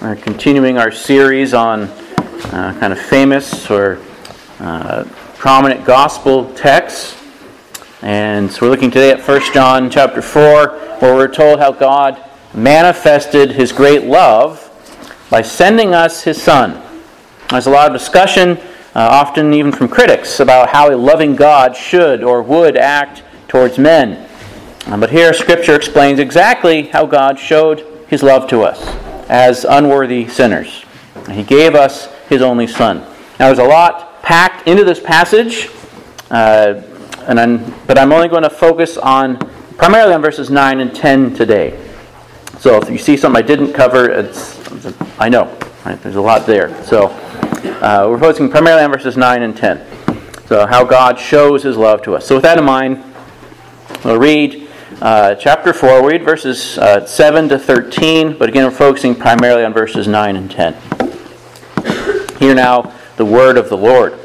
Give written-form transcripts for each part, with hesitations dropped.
We're continuing our series on kind of famous or prominent gospel texts. And so we're looking today at 1 John chapter 4, where we're told how God manifested His great love by sending us His Son. There's a lot of discussion, often even from critics, about how a loving God should or would act towards men. But here Scripture explains exactly how God showed His love to us as unworthy sinners. He gave us His only Son. Now there's a lot packed into this passage, but I'm only going to focus primarily on verses 9 and 10 today. So if you see something I didn't cover, I know, right? There's a lot there. So we're focusing primarily on verses 9 and 10. So how God shows His love to us. So with that in mind, we'll read chapter 4. We'll read verses 7 to 13, but again we're focusing primarily on verses 9 and 10. Hear now the word of the Lord.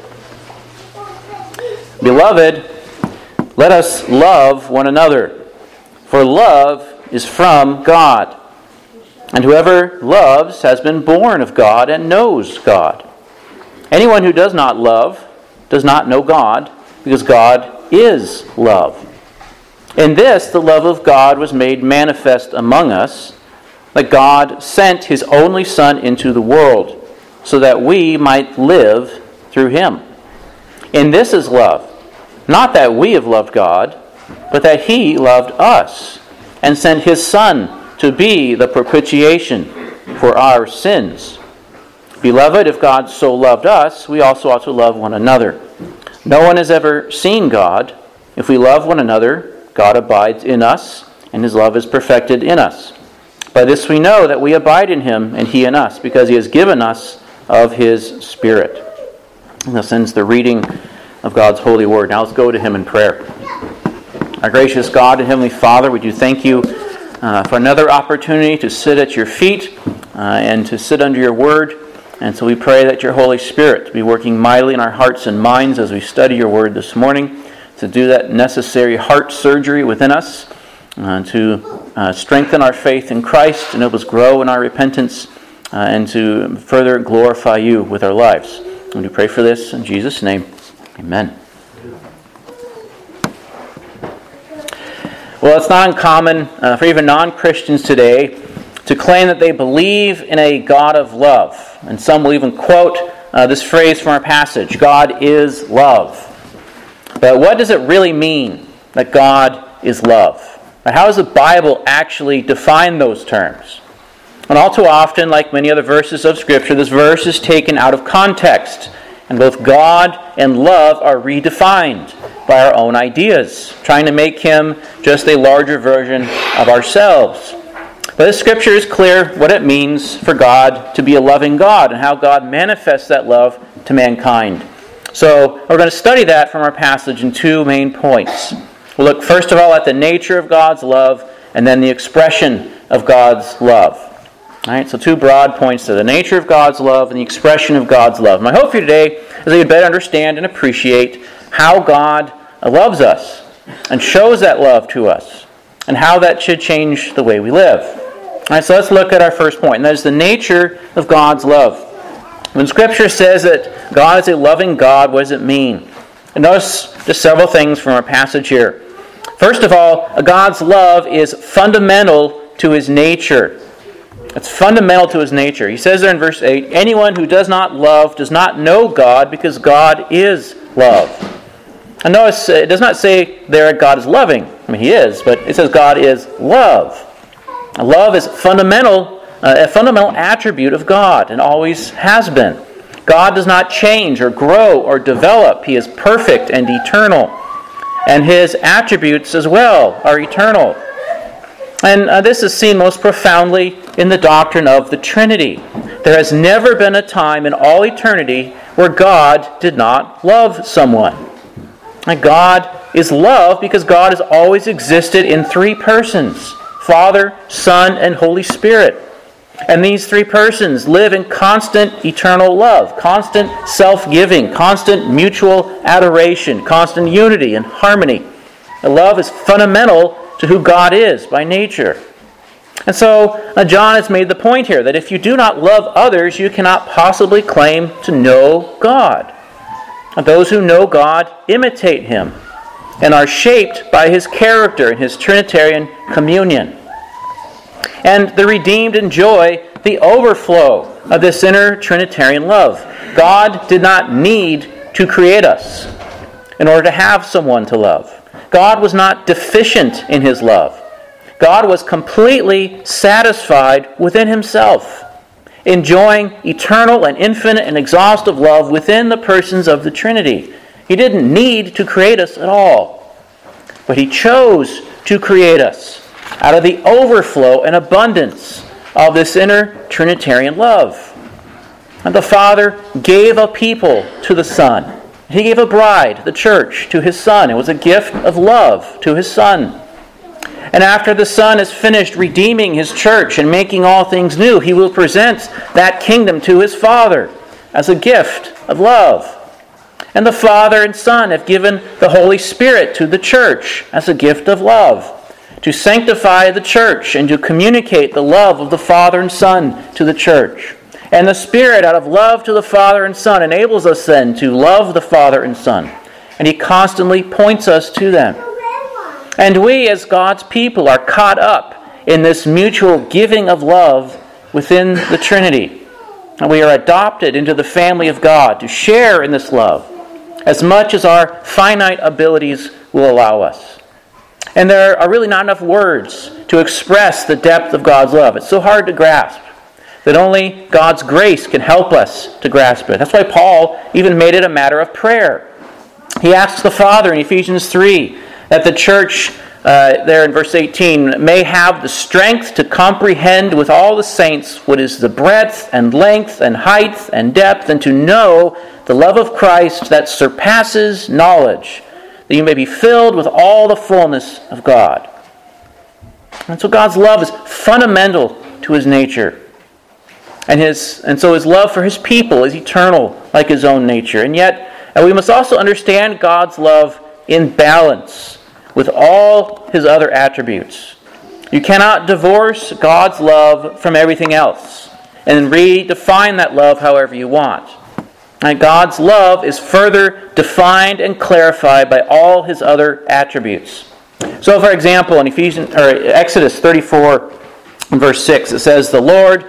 Beloved, let us love one another, for love is from God. And whoever loves has been born of God and knows God. Anyone who does not love does not know God, because God is love. In this, the love of God was made manifest among us, that God sent His only Son into the world, so that we might live through Him. In this is love, not that we have loved God, but that He loved us, and sent His Son to be the propitiation for our sins. Beloved, if God so loved us, we also ought to love one another. No one has ever seen God. If we love one another, God abides in us, and His love is perfected in us. By this we know that we abide in Him, and He in us, because He has given us of His Spirit. And thus ends the reading of God's holy word. Now let's go to Him in prayer. Our gracious God and Heavenly Father, we do thank You for another opportunity to sit at Your feet and to sit under Your word. And so we pray that Your Holy Spirit be working mightily in our hearts and minds as we study Your word this morning, to do that necessary heart surgery within us, to strengthen our faith in Christ and help us grow in our repentance, and to further glorify You with our lives. And we pray for this in Jesus' name. Amen. Well, it's not uncommon for even non-Christians today to claim that they believe in a God of love. And some will even quote this phrase from our passage, God is love. But what does it really mean that God is love? How does the Bible actually define those terms? And all too often, like many other verses of Scripture, this verse is taken out of context. And both God and love are redefined by our own ideas, trying to make Him just a larger version of ourselves. But the Scripture is clear what it means for God to be a loving God and how God manifests that love to mankind. So we're going to study that from our passage in two main points. We'll look first of all at the nature of God's love and then the expression of God's love. All right, so two broad points to the nature of God's love and the expression of God's love. My hope for you today is that you better understand and appreciate how God loves us and shows that love to us and how that should change the way we live. All right, so let's look at our first point, and that is the nature of God's love. When Scripture says that God is a loving God, what does it mean? And notice just several things from our passage here. First of all, God's love is fundamental to His nature. It's fundamental to His nature. He says there in verse 8, anyone who does not love does not know God, because God is love. And notice it does not say there God is loving. I mean, He is, but it says God is love. Love is a fundamental attribute of God and always has been. God does not change or grow or develop. He is perfect and eternal. And His attributes as well are eternal. And this is seen most profoundly in the doctrine of the Trinity. There has never been a time in all eternity where God did not love someone. And God is love because God has always existed in three persons: Father, Son, and Holy Spirit. And these three persons live in constant eternal love, constant self-giving, constant mutual adoration, constant unity and harmony. The love is fundamental to who God is by nature. And so John has made the point here that if you do not love others, you cannot possibly claim to know God. Those who know God imitate Him and are shaped by His character and His Trinitarian communion. And the redeemed enjoy the overflow of this inner Trinitarian love. God did not need to create us in order to have someone to love. God was not deficient in His love. God was completely satisfied within Himself, enjoying eternal and infinite and exhaustive love within the persons of the Trinity. He didn't need to create us at all, but He chose to create us out of the overflow and abundance of this inner Trinitarian love. And the Father gave a people to the Son. He gave a bride, the church, to His Son. It was a gift of love to His Son. And after the Son is finished redeeming His church and making all things new, He will present that kingdom to His Father as a gift of love. And the Father and Son have given the Holy Spirit to the church as a gift of love, to sanctify the church and to communicate the love of the Father and Son to the church. And the Spirit, out of love to the Father and Son, enables us then to love the Father and Son. And He constantly points us to them. And we, as God's people, are caught up in this mutual giving of love within the Trinity. And we are adopted into the family of God to share in this love as much as our finite abilities will allow us. And there are really not enough words to express the depth of God's love. It's so hard to grasp that only God's grace can help us to grasp it. That's why Paul even made it a matter of prayer. He asks the Father in Ephesians 3 that the church, there in verse 18, may have the strength to comprehend with all the saints what is the breadth and length and height and depth, and to know the love of Christ that surpasses knowledge, that you may be filled with all the fullness of God. And so God's love is fundamental to His nature. And so His love for His people is eternal, like His own nature. And yet, we must also understand God's love in balance with all His other attributes. You cannot divorce God's love from everything else and redefine that love however you want. And God's love is further defined and clarified by all His other attributes. So, for example, in Exodus 34, verse 6, it says, The Lord,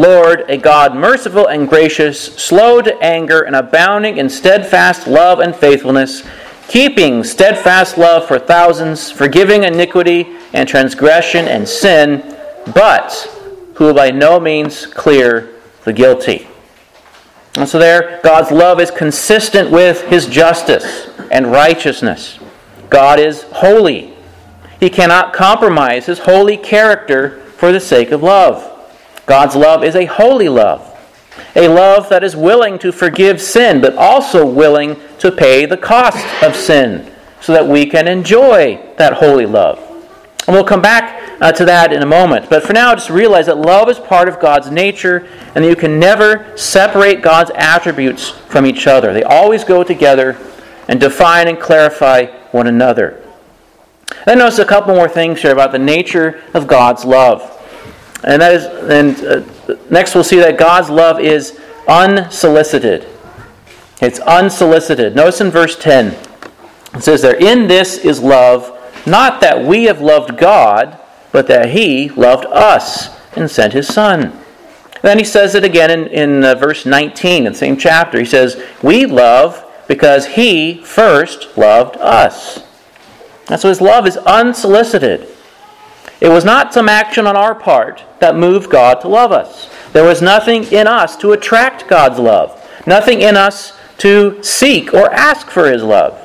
a God merciful and gracious, slow to anger and abounding in steadfast love and faithfulness, keeping steadfast love for thousands, forgiving iniquity and transgression and sin, but who will by no means clear the guilty. And so there, God's love is consistent with His justice and righteousness. God is holy. He cannot compromise His holy character for the sake of love. God's love is a holy love. A love that is willing to forgive sin, but also willing to pay the cost of sin so that we can enjoy that holy love. And we'll come back to that in a moment. But for now, just realize that love is part of God's nature and that you can never separate God's attributes from each other. They always go together and define and clarify one another. Then notice a couple more things here about the nature of God's love. And that is, next we'll see that God's love is unsolicited. It's unsolicited. Notice in verse 10, it says there, In this is love, not that we have loved God, but that He loved us and sent His Son. Then he says it again in verse 19 in the same chapter. He says, We love because He first loved us. And so His love is unsolicited. It was not some action on our part that moved God to love us. There was nothing in us to attract God's love. Nothing in us to seek or ask for His love.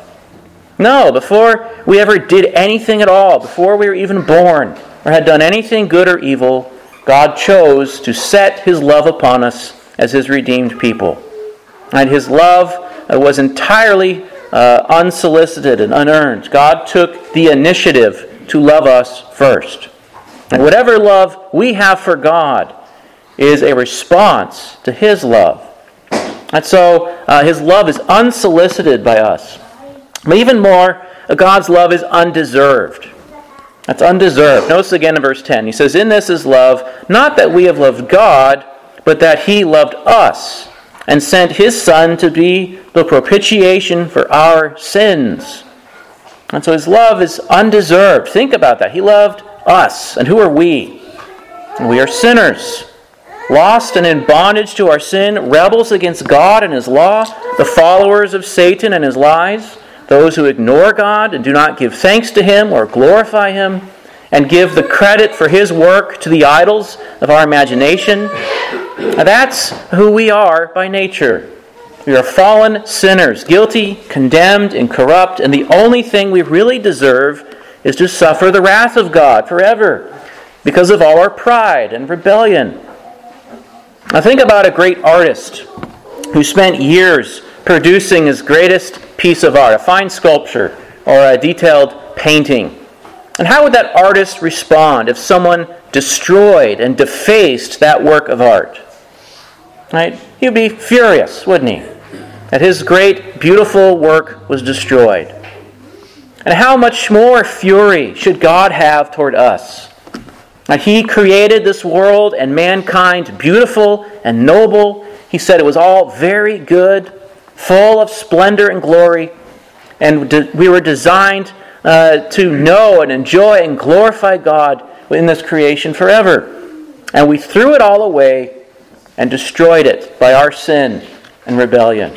No, before we ever did anything at all, before we were even born or had done anything good or evil, God chose to set His love upon us as His redeemed people. And His love was entirely unsolicited and unearned. God took the initiative to love us first. And whatever love we have for God is a response to His love. And so His love is unsolicited by us. But even more, God's love is undeserved. That's undeserved. Notice again in verse 10. He says, "In this is love, not that we have loved God, but that He loved us and sent His Son to be the propitiation for our sins." And so His love is undeserved. Think about that. He loved us. And who are we? We are sinners, lost and in bondage to our sin, rebels against God and His law, the followers of Satan and his lies, those who ignore God and do not give thanks to Him or glorify Him, and give the credit for His work to the idols of our imagination. Now that's who we are by nature. We are fallen sinners, guilty, condemned, and corrupt, and the only thing we really deserve is to suffer the wrath of God forever because of all our pride and rebellion. Now think about a great artist who spent years producing his greatest piece of art, a fine sculpture or a detailed painting. And how would that artist respond if someone destroyed and defaced that work of art? Right? He would be furious, wouldn't he? That his great, beautiful work was destroyed. And how much more fury should God have toward us? Now, He created this world and mankind beautiful and noble. He said it was all very good, full of splendor and glory. And we were designed to know and enjoy and glorify God in this creation forever. And we threw it all away and destroyed it by our sin and rebellion.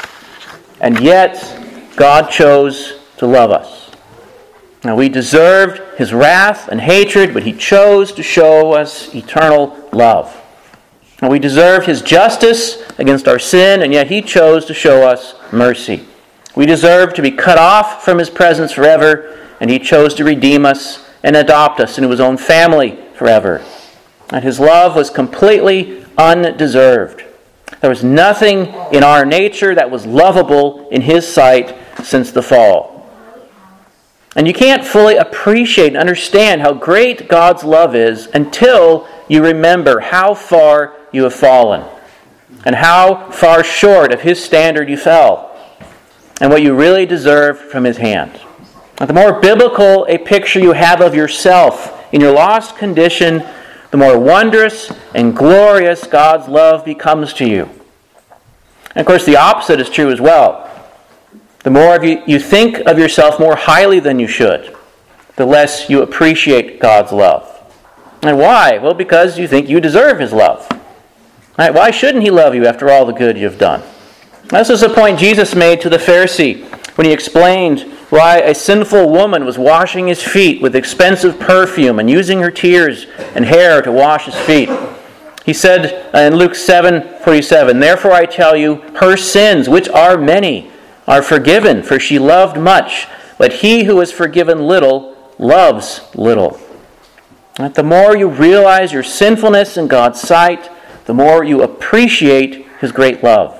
And yet, God chose to love us. Now, we deserved His wrath and hatred, but He chose to show us eternal love. And we deserved His justice against our sin, and yet He chose to show us mercy. We deserved to be cut off from His presence forever, and He chose to redeem us and adopt us into His own family forever. And His love was completely undeserved. There was nothing in our nature that was lovable in His sight since the fall. And you can't fully appreciate and understand how great God's love is until you remember how far you have fallen and how far short of His standard you fell and what you really deserve from His hand. Now, the more biblical a picture you have of yourself in your lost condition, the more wondrous and glorious God's love becomes to you. And of course, the opposite is true as well. The more you think of yourself more highly than you should, the less you appreciate God's love. And why? Well, because you think you deserve His love. Right? Why shouldn't He love you after all the good you've done? This is the point Jesus made to the Pharisee when He explained why a sinful woman was washing His feet with expensive perfume and using her tears and hair to wash His feet. He said in Luke 7:47, "Therefore I tell you, her sins, which are many, are forgiven, for she loved much. But he who is forgiven little loves little." And the more you realize your sinfulness in God's sight, the more you appreciate His great love.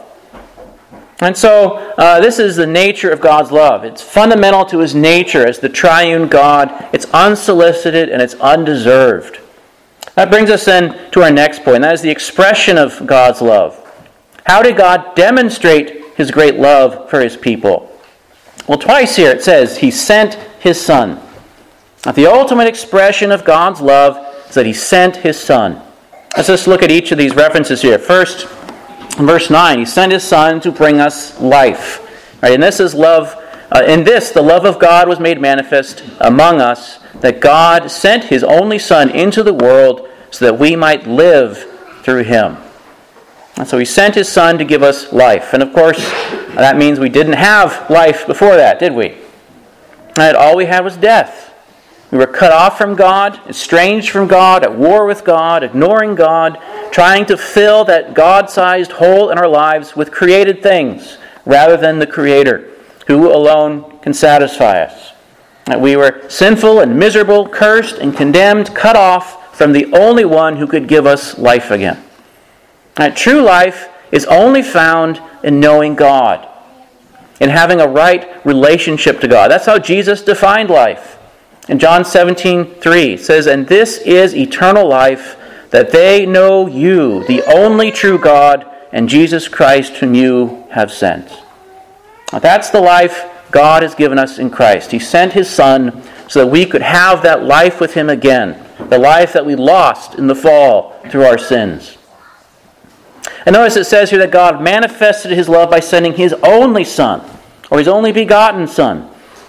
And so this is the nature of God's love. It's fundamental to His nature as the triune God. It's unsolicited and it's undeserved. That brings us then to our next point. That is the expression of God's love. How did God demonstrate His great love for His people? Well, twice here it says He sent His Son. Now, the ultimate expression of God's love is that He sent His Son. Let's just look at each of these references here. First, in verse 9, He sent His Son to bring us life. Right, and this is love. In this, the love of God was made manifest among us, that God sent His only Son into the world so that we might live through Him. And so He sent His Son to give us life. And of course, that means we didn't have life before that, did we? And all we had was death. We were cut off from God, estranged from God, at war with God, ignoring God, trying to fill that God-sized hole in our lives with created things rather than the Creator, who alone can satisfy us. That we were sinful and miserable, cursed and condemned, cut off from the only one who could give us life again. That true life is only found in knowing God, in having a right relationship to God. That's how Jesus defined life. In John 17:3, it says, "And this is eternal life, that they know you, the only true God, and Jesus Christ whom you have sent." Now, that's the life God has given us in Christ. He sent His Son so that we could have that life with him again, the life that we lost in the fall through our sins. And notice it says here that God manifested his love by sending his only Son, or his only begotten Son.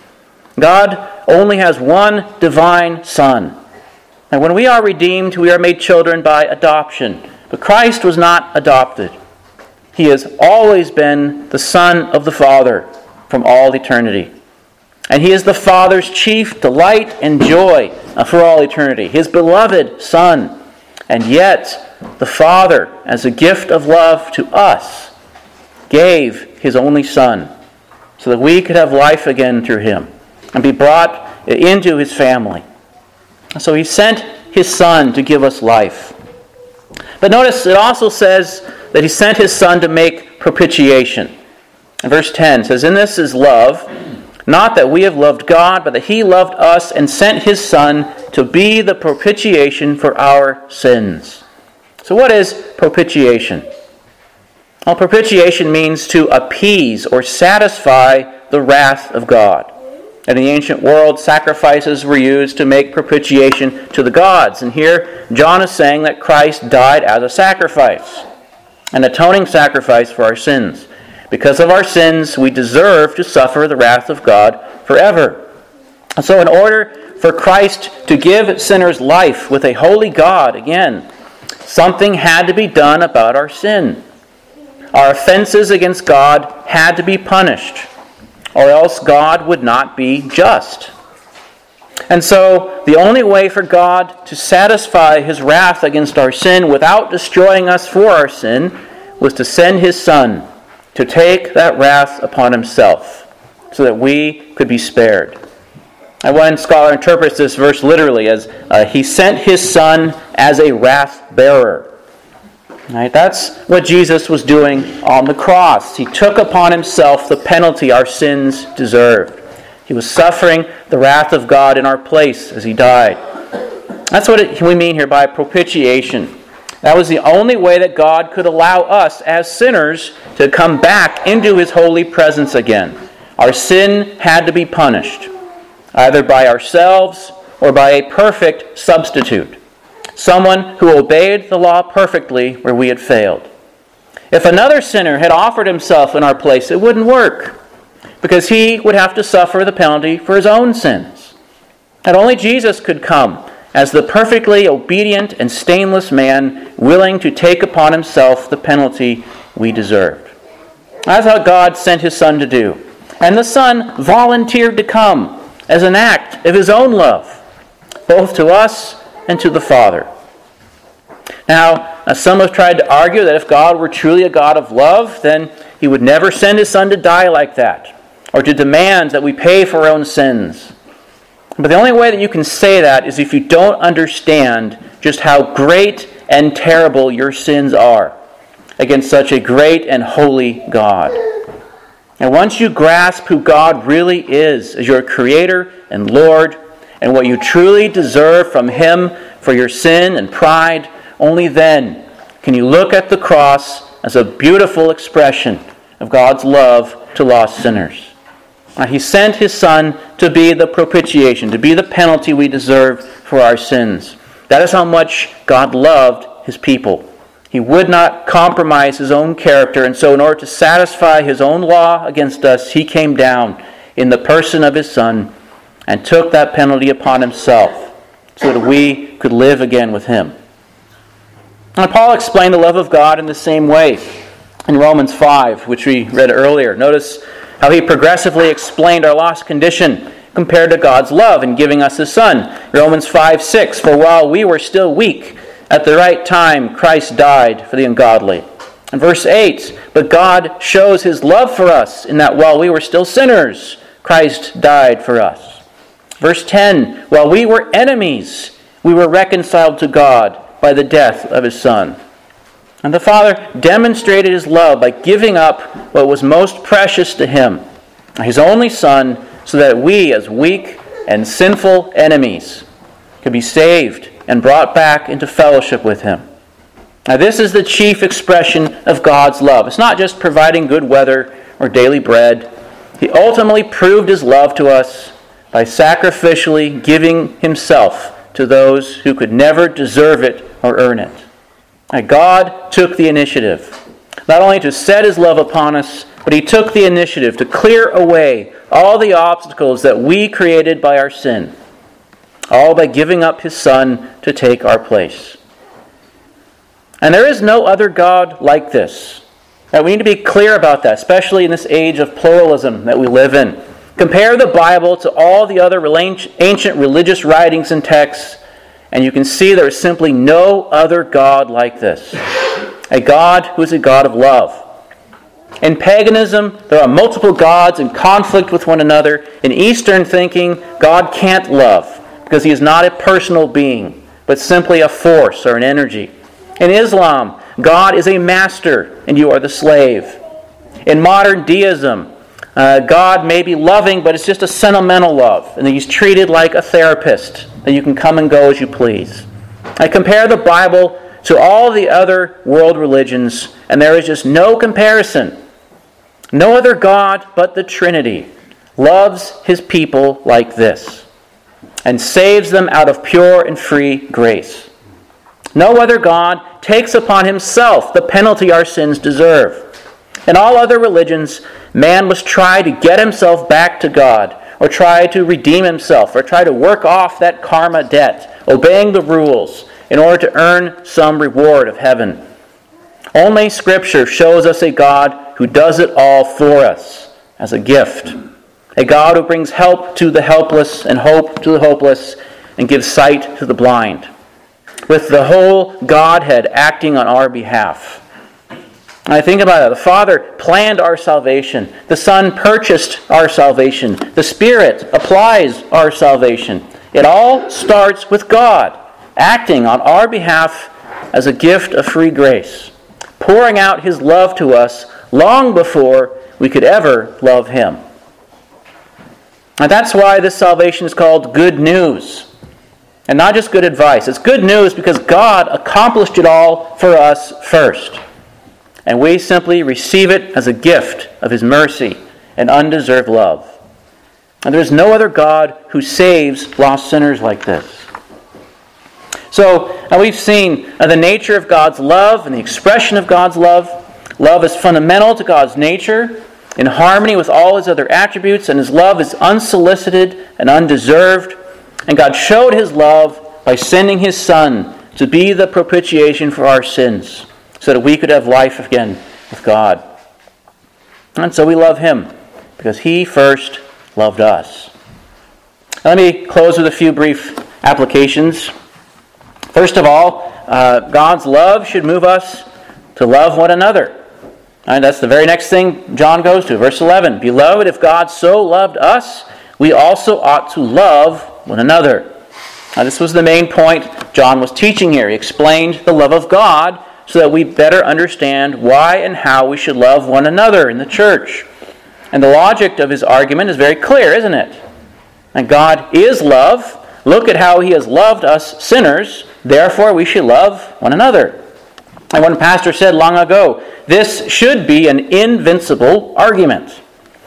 God only has one divine Son. And when we are redeemed, we are made children by adoption. But Christ was not adopted. He has always been the Son of the Father from all eternity. And he is the Father's chief delight and joy for all eternity, his beloved Son. And yet, the Father, as a gift of love to us, gave his only Son so that we could have life again through him and be brought into his family. So he sent his Son to give us life. But notice it also says that he sent his Son to make propitiation. In verse 10 it says, "In this is love, not that we have loved God, but that he loved us and sent his Son to be the propitiation for our sins." So what is propitiation? Well, propitiation means to appease or satisfy the wrath of God. In the ancient world, sacrifices were used to make propitiation to the gods. And here, John is saying that Christ died as a sacrifice, an atoning sacrifice for our sins. Because of our sins, we deserve to suffer the wrath of God forever. And so in order for Christ to give sinners life with a holy God again, something had to be done about our sin. Our offenses against God had to be punished, or else God would not be just. And so the only way for God to satisfy his wrath against our sin without destroying us for our sin was to send his Son to take that wrath upon himself so that we could be spared. And one scholar interprets this verse literally as he sent his Son as a wrath bearer. Right? That's what Jesus was doing on the cross. He took upon himself the penalty our sins deserved. He was suffering the wrath of God in our place as he died. That's what we mean here by propitiation. That was the only way that God could allow us as sinners to come back into his holy presence again. Our sin had to be punished, either by ourselves or by a perfect substitute. Someone who obeyed the law perfectly where we had failed. If another sinner had offered himself in our place, it wouldn't work, because he would have to suffer the penalty for his own sins. And only Jesus could come as the perfectly obedient and stainless man, willing to take upon himself the penalty we deserved. That's what God sent his Son to do. And the Son volunteered to come as an act of his own love, both to us and to the Father. Now, some have tried to argue that if God were truly a God of love, then he would never send his Son to die like that, or to demand that we pay for our own sins. But the only way that you can say that is if you don't understand just how great and terrible your sins are against such a great and holy God. And once you grasp who God really is as your Creator and Lord, and what you truly deserve from him for your sin and pride, only then can you look at the cross as a beautiful expression of God's love to lost sinners. He sent his Son to be the propitiation, to be the penalty we deserve for our sins. That is how much God loved his people. He would not compromise his own character, and so in order to satisfy his own law against us, he came down in the person of his Son and took that penalty upon himself so that we could live again with him. And Paul explained the love of God in the same way in Romans 5, which we read earlier. Notice how he progressively explained our lost condition compared to God's love in giving us his Son. Romans 5:6, "For while we were still weak, at the right time Christ died for the ungodly." And verse 8, "But God shows his love for us in that while we were still sinners, Christ died for us." Verse 10, "While we were enemies, we were reconciled to God by the death of his Son." And the Father demonstrated his love by giving up what was most precious to him, his only Son, so that we, as weak and sinful enemies, could be saved and brought back into fellowship with him. Now, this is the chief expression of God's love. It's not just providing good weather or daily bread. He ultimately proved his love to us by sacrificially giving himself to those who could never deserve it or earn it. God took the initiative, not only to set his love upon us, but he took the initiative to clear away all the obstacles that we created by our sin, all by giving up his Son to take our place. And there is no other God like this. We need to be clear about that, especially in this age of pluralism that we live in. Compare the Bible to all the other ancient religious writings and texts, and you can see there is simply no other God like this. A God who is a God of love. In paganism, there are multiple gods in conflict with one another. In Eastern thinking, God can't love because he is not a personal being, but simply a force or an energy. In Islam, God is a master and you are the slave. In modern deism, God may be loving, but it's just a sentimental love, and he's treated like a therapist, that you can come and go as you please. I compare the Bible to all the other world religions, and there is just no comparison. No other God but the Trinity loves his people like this and saves them out of pure and free grace. No other God takes upon himself the penalty our sins deserve. In all other religions, man must try to get himself back to God, or try to redeem himself, or try to work off that karma debt, obeying the rules, in order to earn some reward of heaven. Only Scripture shows us a God who does it all for us as a gift. A God who brings help to the helpless and hope to the hopeless and gives sight to the blind. With the whole Godhead acting on our behalf. I think about it. The Father planned our salvation. The Son purchased our salvation. The Spirit applies our salvation. It all starts with God acting on our behalf as a gift of free grace, pouring out his love to us long before we could ever love him. And that's why this salvation is called good news. And not just good advice. It's good news because God accomplished it all for us first. And we simply receive it as a gift of his mercy and undeserved love. And there is no other God who saves lost sinners like this. So we've seen the nature of God's love and the expression of God's love. Love is fundamental to God's nature, in harmony with all his other attributes, and his love is unsolicited and undeserved. And God showed his love by sending his Son to be the propitiation for our sins, so that we could have life again with God. And so we love him, because he first loved us. Now, let me close with a few brief applications. First of all, God's love should move us to love one another. And that's the very next thing John goes to, verse 11. Beloved, if God so loved us, we also ought to love one another. Now, this was the main point John was teaching here. He explained the love of God so that we better understand why and how we should love one another in the church. And the logic of his argument is very clear, isn't it? And God is love. Look at how he has loved us sinners. Therefore, we should love one another. And one pastor said long ago, this should be an invincible argument.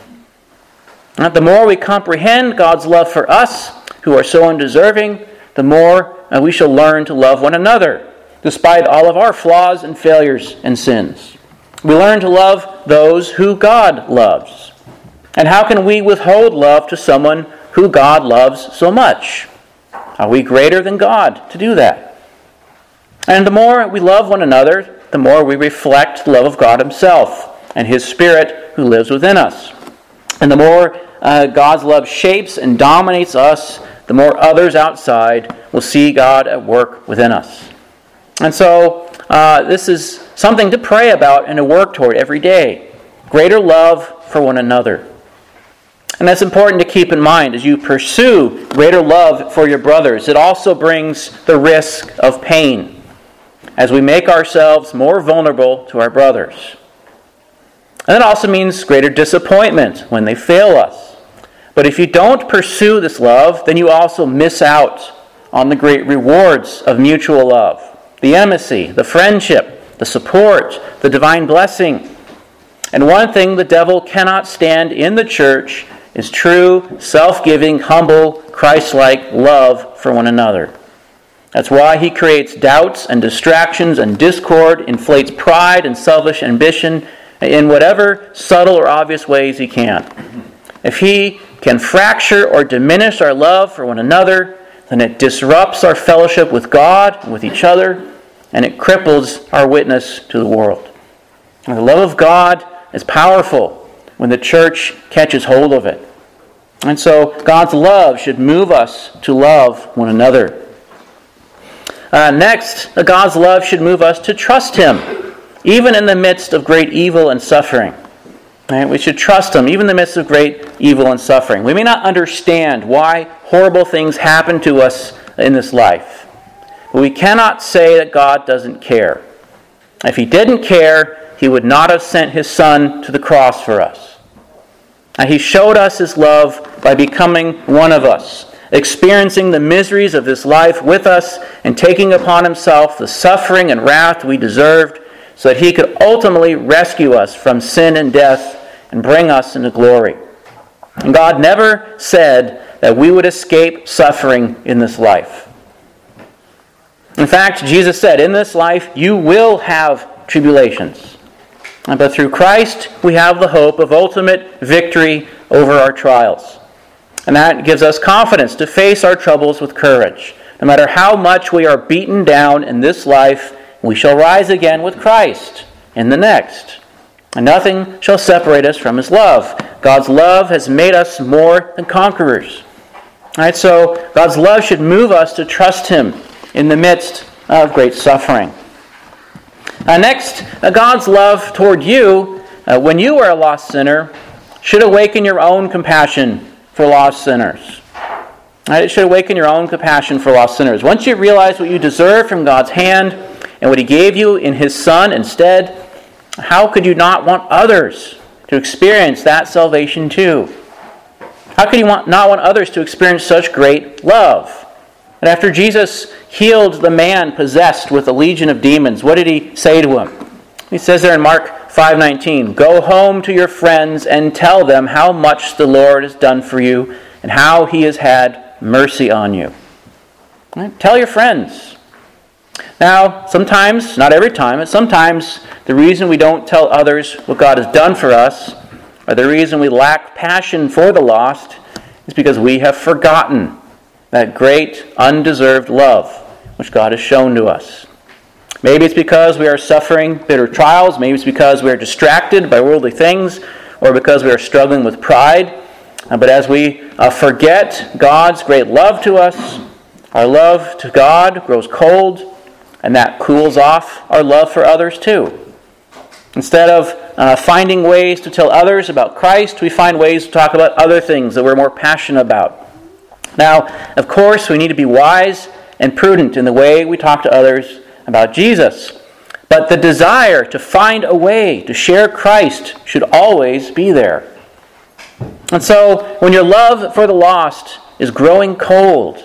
And the more we comprehend God's love for us, who are so undeserving, the more we shall learn to love one another, despite all of our flaws and failures and sins. We learn to love those who God loves. And how can we withhold love to someone who God loves so much? Are we greater than God to do that? And the more we love one another, the more we reflect the love of God himself and his Spirit who lives within us. And the more God's love shapes and dominates us, the more others outside will see God at work within us. And so this is something to pray about and to work toward every day. Greater love for one another. And that's important to keep in mind as you pursue greater love for your brothers. It also brings the risk of pain as we make ourselves more vulnerable to our brothers. And it also means greater disappointment when they fail us. But if you don't pursue this love, then you also miss out on the great rewards of mutual love. The intimacy, the friendship, the support, the divine blessing. And one thing the devil cannot stand in the church is true, self-giving, humble, Christ-like love for one another. That's why he creates doubts and distractions and discord, inflates pride and selfish ambition in whatever subtle or obvious ways he can. If he can fracture or diminish our love for one another, then it disrupts our fellowship with God and with each other, and it cripples our witness to the world. And the love of God is powerful when the church catches hold of it. And so God's love should move us to love one another. Next, God's love should move us to trust Him, even in the midst of great evil and suffering. Right? We should trust Him, even in the midst of great evil and suffering. We may not understand why horrible things happen to us in this life, but we cannot say that God doesn't care. If He didn't care, He would not have sent His Son to the cross for us. And He showed us His love by becoming one of us, experiencing the miseries of this life with us and taking upon Himself the suffering and wrath we deserved, so that He could ultimately rescue us from sin and death and bring us into glory. And God never said that we would escape suffering in this life. In fact, Jesus said, in this life you will have tribulations. But through Christ we have the hope of ultimate victory over our trials. And that gives us confidence to face our troubles with courage. No matter how much we are beaten down in this life, we shall rise again with Christ in the next. And nothing shall separate us from His love. God's love has made us more than conquerors. All right, so God's love should move us to trust Him in the midst of great suffering. Next, God's love toward you, when you are a lost sinner, should awaken your own compassion for lost sinners. Right, it should awaken your own compassion for lost sinners. Once you realize what you deserve from God's hand and what He gave you in His Son instead, how could you not want others to experience that salvation too? How could you not want others to experience such great love? And after Jesus healed the man possessed with a legion of demons, what did He say to him? He says there in Mark 5:19, "Go home to your friends and tell them how much the Lord has done for you and how He has had mercy on you." Right? Tell your friends. Now, sometimes, not every time, but sometimes the reason we don't tell others what God has done for us, or the reason we lack passion for the lost, is because we have forgotten that great, undeserved love which God has shown to us. Maybe it's because we are suffering bitter trials, maybe it's because we are distracted by worldly things, or because we are struggling with pride. But as we forget God's great love to us, our love to God grows cold, and that cools off our love for others too. Instead of finding ways to tell others about Christ, we find ways to talk about other things that we're more passionate about. Now, of course, we need to be wise and prudent in the way we talk to others about Jesus. But the desire to find a way to share Christ should always be there. And so, when your love for the lost is growing cold,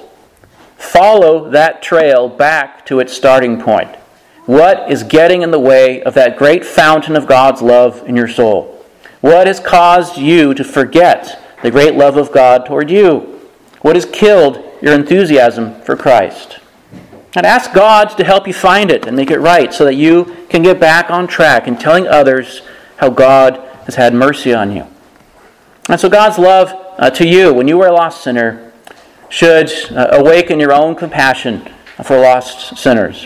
follow that trail back to its starting point. What is getting in the way of that great fountain of God's love in your soul? What has caused you to forget the great love of God toward you? What has killed your enthusiasm for Christ? And ask God to help you find it and make it right so that you can get back on track in telling others how God has had mercy on you. And so God's love to you when you were a lost sinner should awaken your own compassion for lost sinners.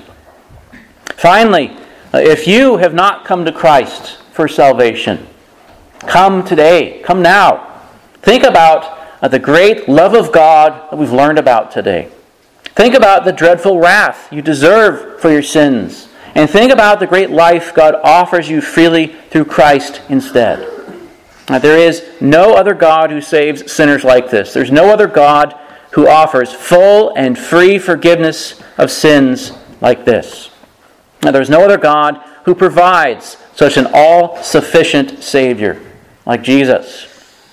Finally, if you have not come to Christ for salvation, come today, come now. Think about the great love of God that we've learned about today. Think about the dreadful wrath you deserve for your sins. And think about the great life God offers you freely through Christ instead. There is no other God who saves sinners like this. There's no other God who offers full and free forgiveness of sins like this. Now, there's no other God who provides such an all-sufficient Savior like Jesus.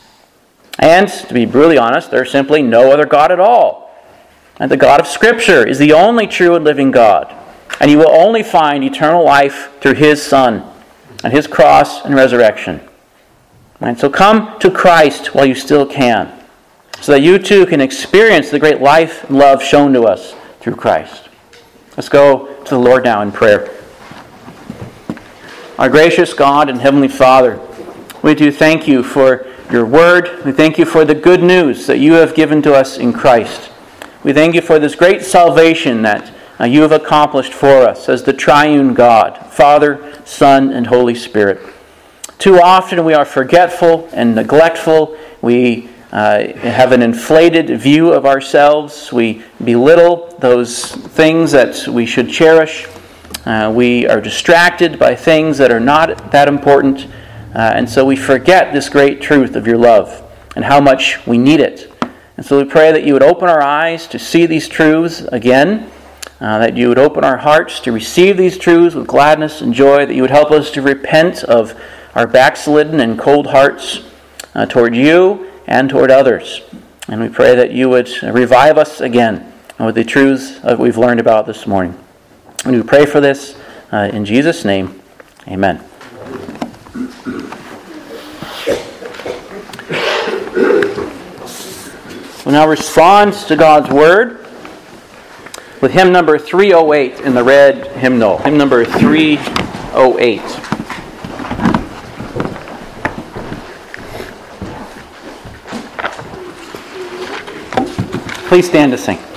And, to be brutally honest, there's simply no other God at all. And the God of Scripture is the only true and living God. And you will only find eternal life through His Son and His cross and resurrection. And so come to Christ while you still can, so that you too can experience the great life and love shown to us through Christ. Let's go to the Lord now in prayer. Our gracious God and Heavenly Father, we do thank you for your word. We thank you for the good news that you have given to us in Christ. We thank you for this great salvation that you have accomplished for us as the triune God, Father, Son, and Holy Spirit. Too often we are forgetful and neglectful. We have an inflated view of ourselves. We belittle those things that we should cherish. We are distracted by things that are not that important. And so we forget this great truth of your love and how much we need it. And so we pray that you would open our eyes to see these truths again, that you would open our hearts to receive these truths with gladness and joy, that you would help us to repent of our backslidden and cold hearts toward you and toward others. And we pray that you would revive us again with the truths that we've learned about this morning. And we pray for this in Jesus' name. Amen. We'll now respond to God's Word with hymn number 308 in the red hymnal. Hymn number 308. Please stand to sing.